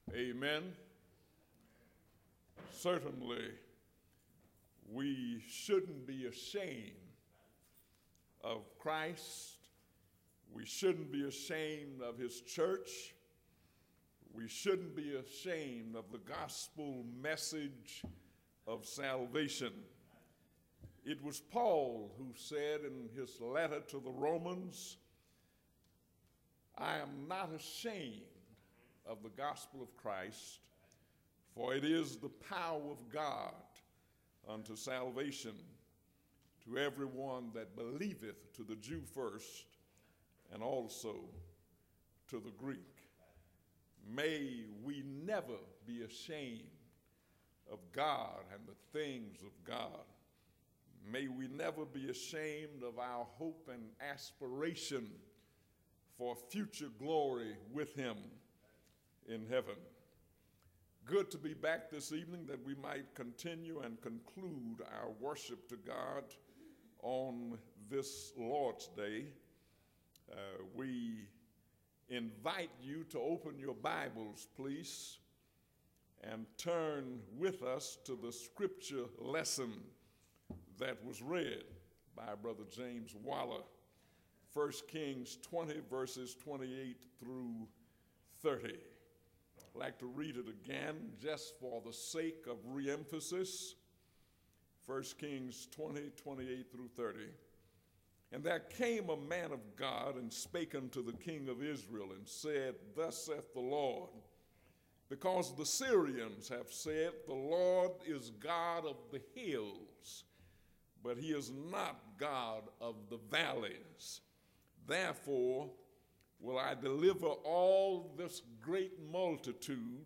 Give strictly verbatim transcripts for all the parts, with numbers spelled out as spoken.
Amen. Certainly, we shouldn't be ashamed of Christ. We shouldn't be ashamed of his church. We shouldn't be ashamed of the gospel message of salvation. It was Paul who said in his letter to the Romans, I am not ashamed of the gospel of Christ, for it is the power of God unto salvation to everyone that believeth, to the Jew first, and also to the Greek. May we never be ashamed of God and the things of God. May we never be ashamed of our hope and aspiration for future glory with him in heaven. Good to be back this evening that we might continue and conclude our worship to God on this Lord's Day. Uh, we invite you to open your Bibles, please, and turn with us to the scripture lesson that was read by Brother James Waller, First Kings twenty, verses twenty-eight through thirty. I'd like to read it again just for the sake of re-emphasis. First Kings twenty, twenty-eight through thirty. And there came a man of God and spake unto the king of Israel and said, Thus saith the Lord, because the Syrians have said, The Lord is God of the hills, but he is not God of the valleys. Therefore will I deliver all this great multitude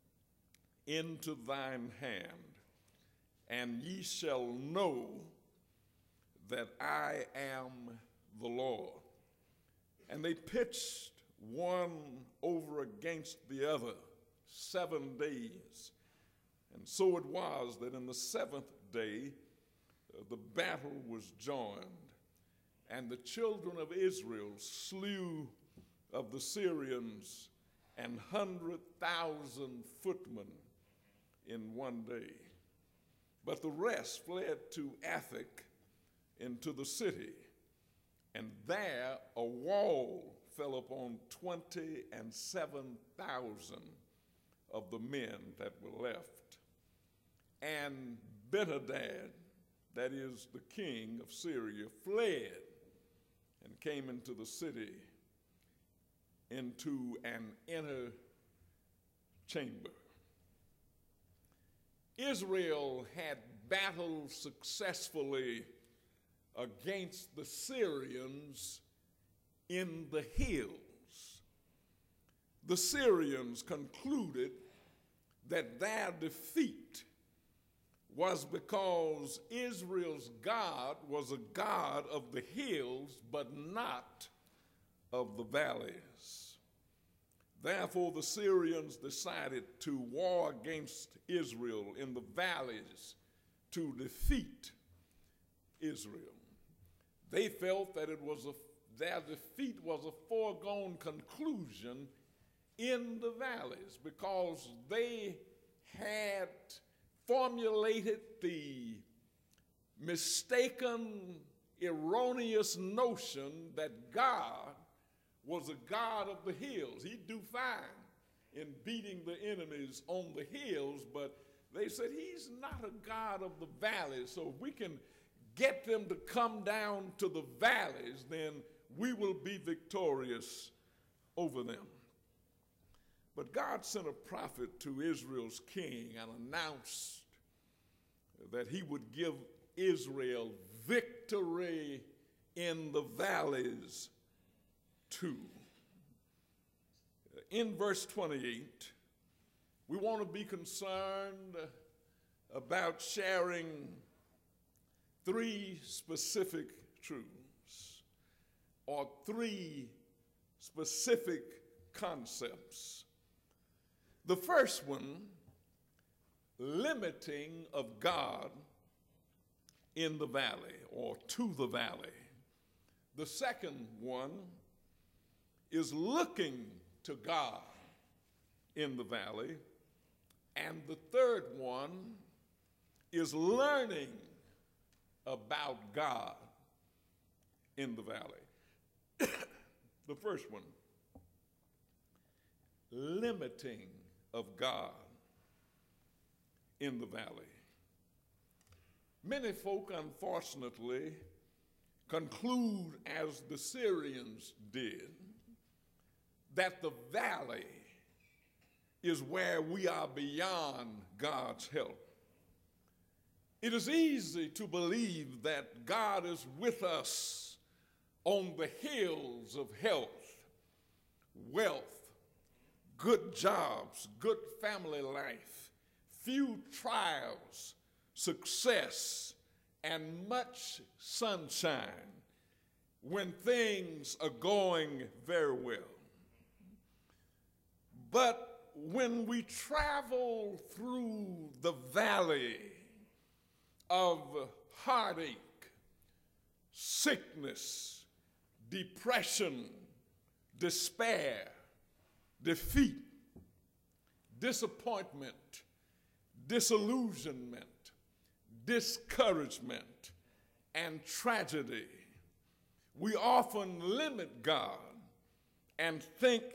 into thine hand, and ye shall know that I am the Lord. And they pitched one over against the other seven days. And so it was that in the seventh day uh, the battle was joined, and the children of Israel slew of the Syrians an hundred thousand footmen in one day. But the rest fled to Athach into the city, and there a wall fell upon twenty and seven thousand of the men that were left. And Benhadad, that is the king of Syria, fled and came into the city, into an inner chamber. Israel had battled successfully against the Syrians in the hills. The Syrians concluded that their defeat was because Israel's God was a God of the hills, but not of the valleys. Therefore, the Syrians decided to war against Israel in the valleys to defeat Israel. They felt that it was a, their defeat was a foregone conclusion in the valleys because they had formulated the mistaken, erroneous notion that God was a God of the hills. He'd do fine in beating the enemies on the hills, but they said he's not a God of the valleys, so if we can get them to come down to the valleys, then we will be victorious over them. But God sent a prophet to Israel's king and announced that he would give Israel victory in the valleys too. In verse twenty-eight, we want to be concerned about sharing three specific truths or three specific concepts. The first one, limiting of God in the valley or to the valley. The second one is looking to God in the valley. And the third one is learning about God in the valley. The first one, limiting of God in the valley. Many folk, unfortunately, conclude, as the Syrians did, that the valley is where we are beyond God's help. It is easy to believe that God is with us on the hills of health, wealth, good jobs, good family life, few trials, success, and much sunshine when things are going very well. But when we travel through the valley of heartache, sickness, depression, despair, defeat, disappointment, disillusionment, discouragement, and tragedy, we often limit God and think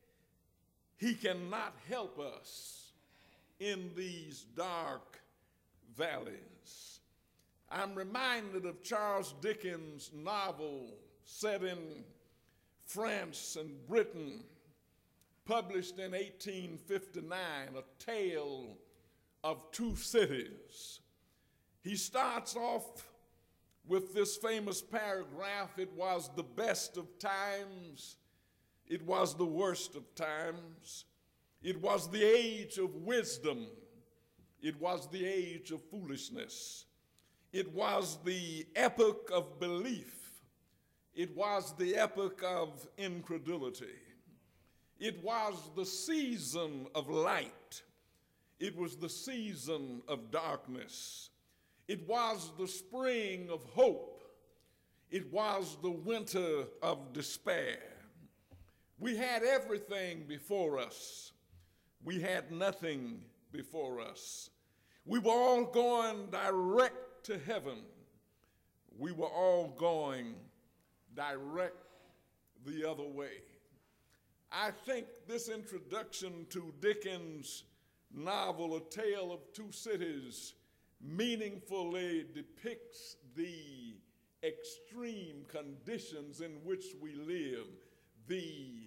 He cannot help us in these dark valleys. I'm reminded of Charles Dickens' novel set in France and Britain, published in eighteen fifty-nine, A Tale of Two Cities. He starts off with this famous paragraph: "It was the best of times, it was the worst of times. It was the age of wisdom, it was the age of foolishness. It was the epoch of belief, it was the epoch of incredulity. It was the season of light, it was the season of darkness. It was the spring of hope, it was the winter of despair. We had everything before us, we had nothing before us. We were all going direct to heaven, we were all going direct the other way." I think this introduction to Dickens' novel, A Tale of Two Cities, meaningfully depicts the extreme conditions in which we live, the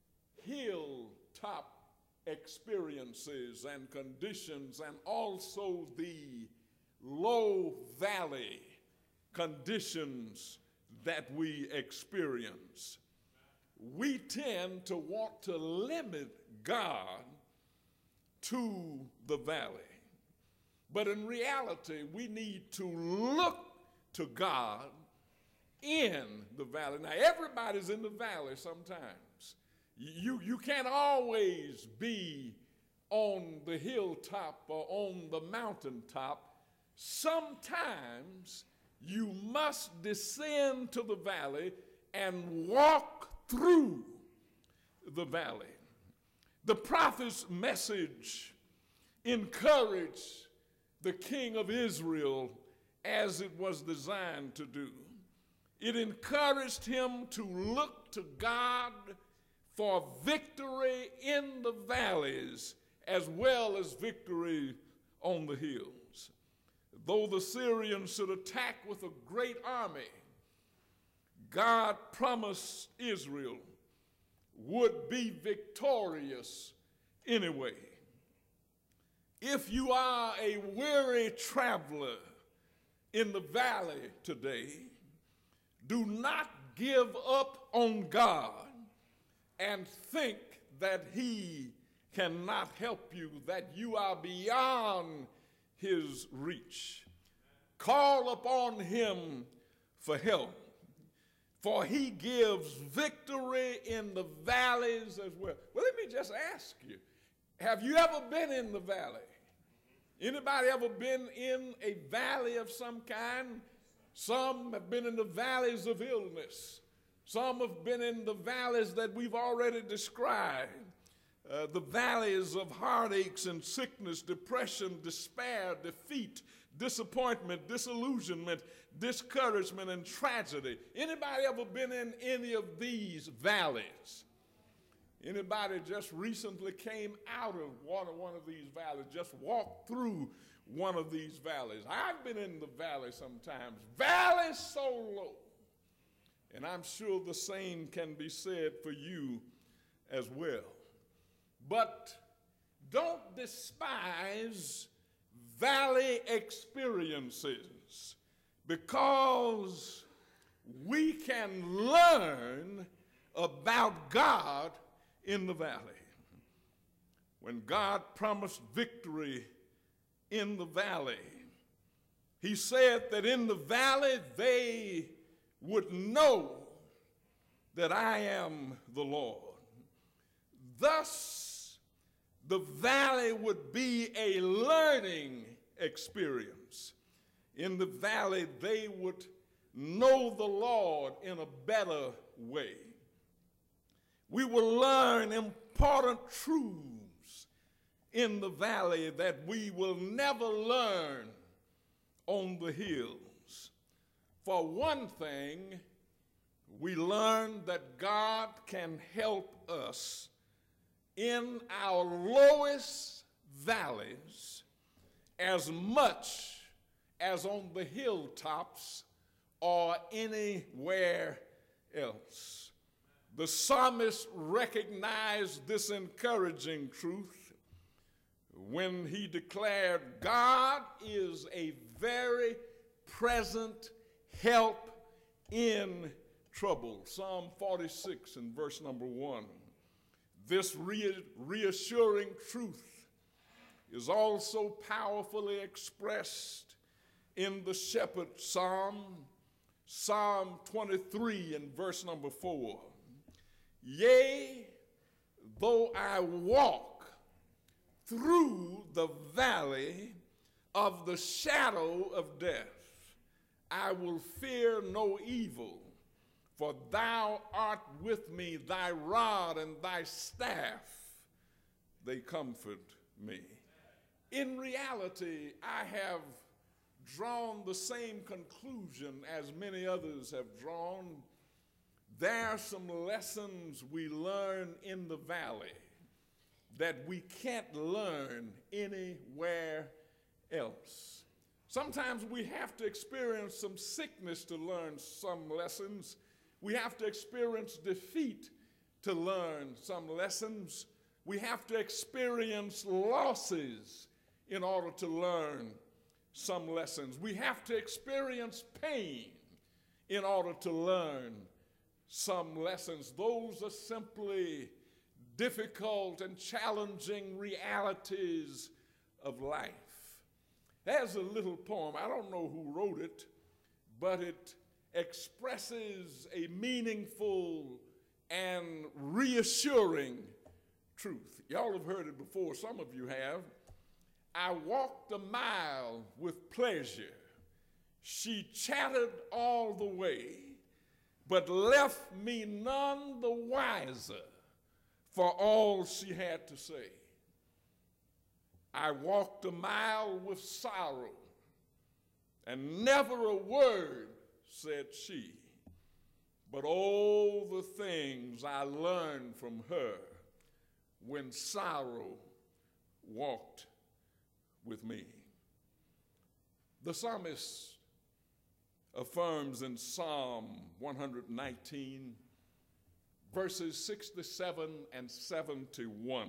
hilltop experiences and conditions, and also the low valley conditions that we experience. We tend to want to limit God to the valley. But in reality, we need to look to God in the valley. Now, everybody's in the valley sometimes. You, you can't always be on the hilltop or on the mountaintop. Sometimes you must descend to the valley and walk through the valley. The prophet's message encouraged the king of Israel as it was designed to do. It encouraged him to look to God for victory in the valleys as well as victory on the hills. Though the Syrians should attack with a great army, God promised Israel would be victorious anyway. If you are a weary traveler in the valley today, do not give up on God and think that He cannot help you, that you are beyond His reach. Call upon Him for help, for He gives victory in the valleys as well. Well, let me just ask you, have you ever been in the valley? Anybody ever been in a valley of some kind? Some have been in the valleys of illness. Some have been in the valleys that we've already described. uh, the valleys of heartaches and sickness, depression, despair, defeat, disappointment, disillusionment, discouragement, and tragedy. Anybody ever been in any of these valleys? Anybody just recently came out of one of, one of these valleys, just walked through one of these valleys? I've been in the valley sometimes, valleys so low. And I'm sure the same can be said for you as well. But don't despise valley experiences, because we can learn about God in the valley. When God promised victory in the valley, he said that in the valley they would know that I am the Lord. Thus, the valley would be a learning experience. In the valley, they would know the Lord in a better way. We will learn important truths in the valley that we will never learn on the hills. For one thing, we learn that God can help us in our lowest valleys as much as on the hilltops or anywhere else. The psalmist recognized this encouraging truth when he declared, God is a very present help in trouble. Psalm forty-six and verse number one. This reassuring truth is also powerfully expressed in the shepherd psalm, Psalm twenty-three and verse number four. Yea, though I walk through the valley of the shadow of death, I will fear no evil, for thou art with me, thy rod and thy staff, they comfort me. In reality, I have drawn the same conclusion as many others have drawn. There are some lessons we learn in the valley that we can't learn anywhere else. Sometimes we have to experience some sickness to learn some lessons. We have to experience defeat to learn some lessons. We have to experience losses in order to learn some lessons. We have to experience pain in order to learn some lessons. Those are simply difficult and challenging realities of life. There's a little poem, I don't know who wrote it, but it expresses a meaningful and reassuring truth. Y'all have heard it before, some of you have. I walked a mile with pleasure. She chatted all the way, but left me none the wiser for all she had to say. I walked a mile with sorrow, and never a word said she. But all the things I learned from her when sorrow walked with me. The psalmist affirms in Psalm one nineteen, verses sixty-seven and seventy-one.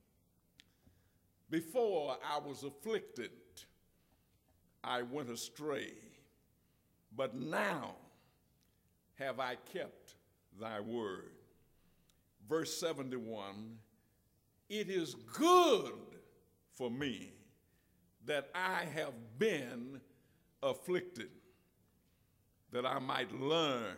Before I was afflicted, I went astray, but now have I kept thy word. Verse seventy-one, it is good for me that I have been afflicted, that I might learn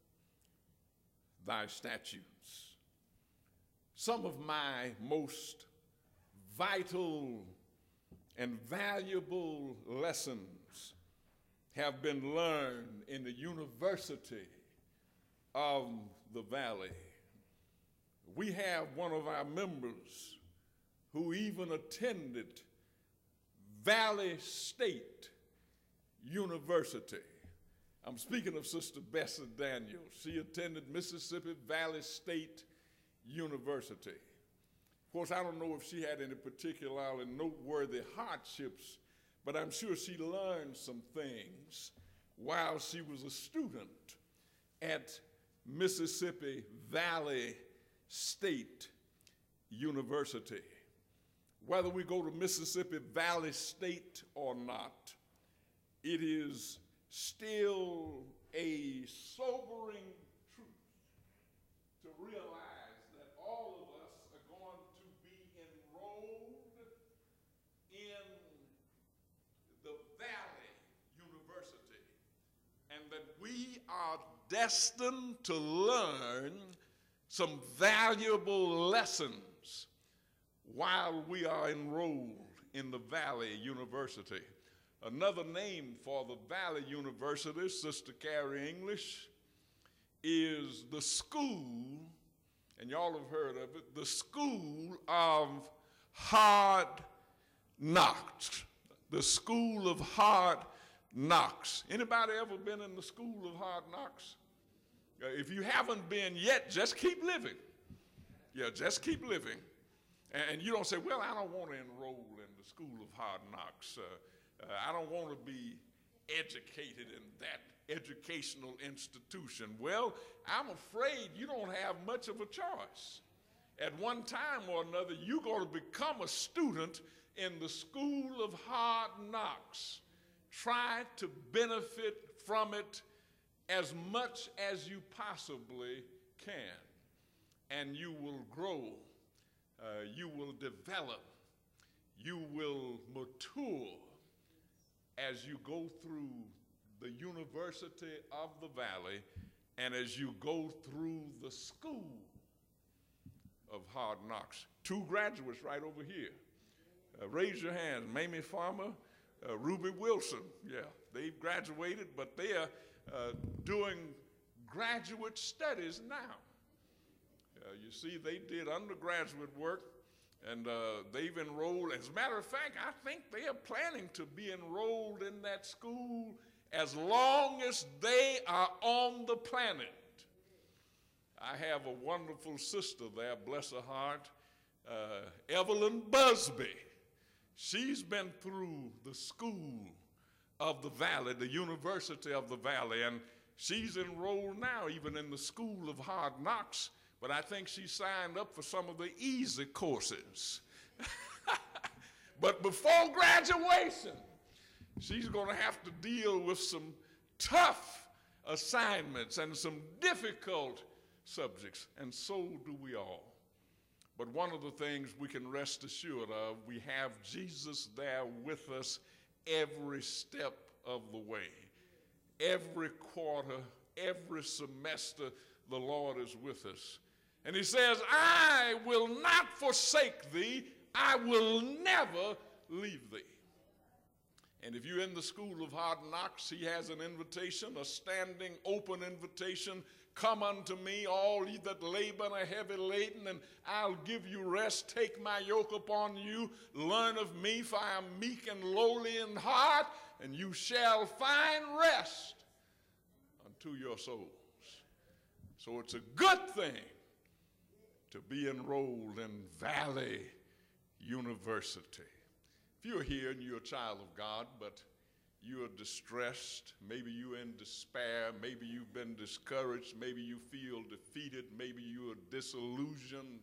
thy statutes. Some of my most vital and valuable lessons have been learned in the University of the Valley. We have one of our members who even attended Valley State University. I'm speaking of Sister Bessie Daniels. She attended Mississippi Valley State University. Of course, I don't know if she had any particularly noteworthy hardships, but I'm sure she learned some things while she was a student at Mississippi Valley State University. Whether we go to Mississippi Valley State or not, it is still a sobering truth to realize that all of us are going to be enrolled in the Valley University, and that we are destined to learn some valuable lessons while we are enrolled in the Valley University. Another name for the Valley University, Sister Carrie English, is the school, and y'all have heard of it, the School of Hard Knocks. The School of Hard Knocks. Anybody ever been in the School of Hard Knocks? Uh, if you haven't been yet, just keep living. Yeah, just keep living. And, and you don't say, well, I don't want to enroll in the School of Hard Knocks. Uh, Uh, I don't want to be educated in that educational institution. Well, I'm afraid you don't have much of a choice. At one time or another, you're going to become a student in the School of Hard Knocks. Try to benefit from it as much as you possibly can, and you will grow, uh, you will develop, you will mature as you go through the University of the Valley and as you go through the School of Hard Knocks. Two graduates right over here. Uh, raise your hands. Mamie Farmer, uh, Ruby Wilson. Yeah, they've graduated, but they are uh, doing graduate studies now. Uh, you see, they did undergraduate work, and uh, they've enrolled. As a matter of fact, I think they are planning to be enrolled in that school as long as they are on the planet. I have a wonderful sister there, bless her heart, uh, Evelyn Busby. She's been through the School of the Valley, the University of the Valley, and she's enrolled now even in the School of Hard Knocks. But I think she signed up for some of the easy courses. But before graduation, she's going to have to deal with some tough assignments and some difficult subjects, and so do we all. But one of the things we can rest assured of, we have Jesus there with us every step of the way. Every quarter, every semester, the Lord is with us. And he says, I will not forsake thee. I will never leave thee. And if you're in the School of Hard Knocks, he has an invitation, a standing, open invitation. Come unto me, all ye that labor and are heavy laden, and I'll give you rest. Take my yoke upon you. Learn of me, for I am meek and lowly in heart, and you shall find rest unto your souls. So it's a good thing to be enrolled in Valley University. If you're here and you're a child of God, but you're distressed, maybe you're in despair, maybe you've been discouraged, maybe you feel defeated, maybe you're disillusioned,